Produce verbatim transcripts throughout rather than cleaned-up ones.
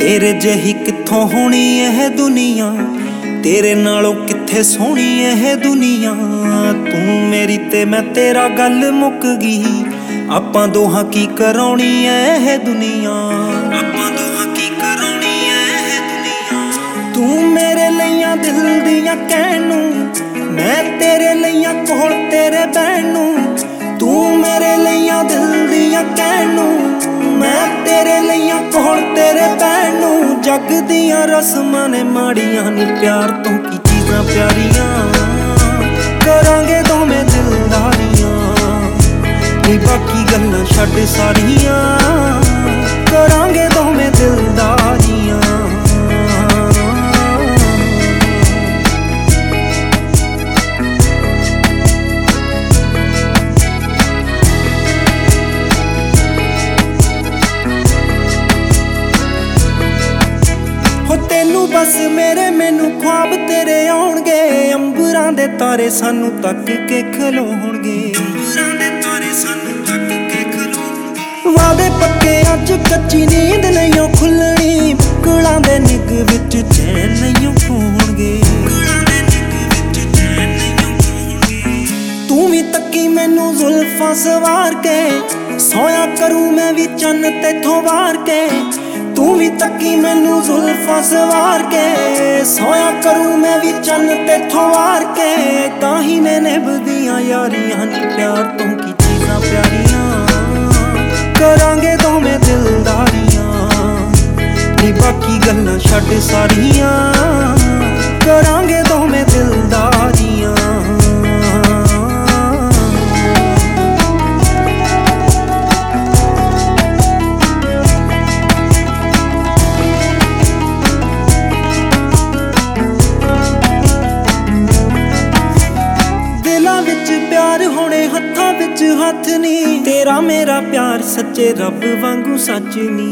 तेरे जही कित्थों होनी यह दुनिया, तेरे नालों कित्थे सोहनी यह दुनिया। तू मेरी ते मैं तेरा गल मुक गई, आपां दोहां की कराउणी यह दुनिया, आपां दोहां की कराउणी यह दुनिया। तू मेरे लइयां दिल दियां कहनू, मैं तेरे लइयां कोल तेरे बैनू। तू मेरे लइयां दिल दियां कहनू, मैं तेरे लइयां कोल तेरे बैनू। जग दियां रस्मां ने माड़ियां नी, प्यार तो की चीज़ां प्यारियां, करांगे दोवें दिलदारियां। नी बाकी गल्लां छड्ड सारियां, करांगे दोवें दिलदारियां। तेनू बस मेरे मैनू ख्वाब तेरे आउणगे, अंबरां दे तारे सानू तक के खलोणगे, अंबरां दे तारे सानू तक के खलोणगे। वादे पक्के अज कच्ची नींद नहीं खुलनी, बुकलां दे निग विच चैन नहीं होणगे, बुकलां दे निग विच चैन नहीं होणगे। तू भी तक्की मैनू जुल्फां सवार के, सोया करूं मैं भी चन्न तेथों वार के। तू भी तक्की मैनू जुल्फां सवार के, सोया करूं मैं भी चन्न तेथों वार के। ताही ने निभदियां यारियां नी, प्यार तो की चीज़ां प्यारियां, करांगे दोवें दिलदारियां। नी बाकी गल्लां छड्ड सारियां, करांगे दोवें दिलदारियां। प्यार होने हत्थां विच हत्थ नी, तेरा मेरा प्यार सच्चे रब वांगू सच नी।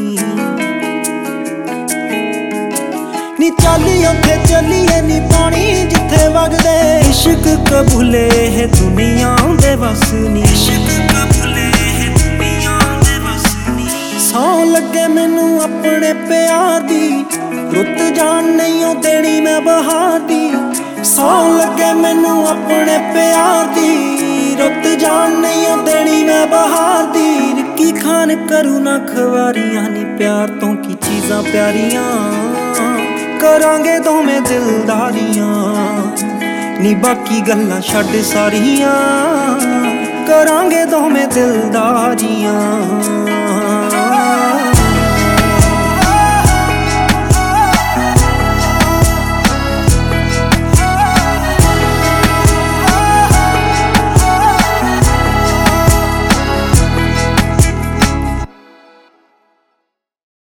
नी चली उत्थे चलीए नी पानी जिथे वगदे, इश्क कबूले है दुनिया दे वस नी, इश्क कबूले है दुनिया दे वस नी। सौ लगे मैनू अपने प्यार दी, रुत जान नहीं देनी मैं बहार दी। सौ लगे मैनू अपने प्यार दी, रुत जान नहीं देनी मैं बहार दी। रिक्की खान करूँ ना खवारियां नी, प्यार तो की चीज़ां प्यारियां, करांगे दोवें दिलदारियां। नी बाकी गल्लां छड्ड सारियां, करांगे दोवें दिलदारियां।